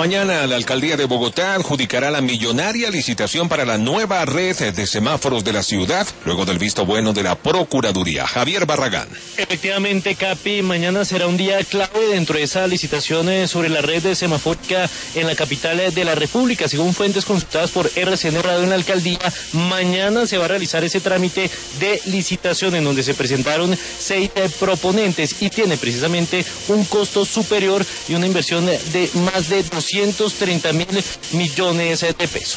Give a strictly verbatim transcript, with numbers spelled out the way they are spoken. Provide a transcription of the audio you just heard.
Mañana la alcaldía de Bogotá adjudicará la millonaria licitación para la nueva red de semáforos de la ciudad, luego del visto bueno de la Procuraduría. Javier Barragán. Efectivamente, Capi, mañana será un día clave dentro de esa licitación sobre la red de semafórica en la capital de la República. Según fuentes consultadas por R C N Radio en la alcaldía, mañana se va a realizar ese trámite de licitación en donde se presentaron seis proponentes y tiene precisamente un costo superior y una inversión de más de doscientos treinta mil millones de pesos.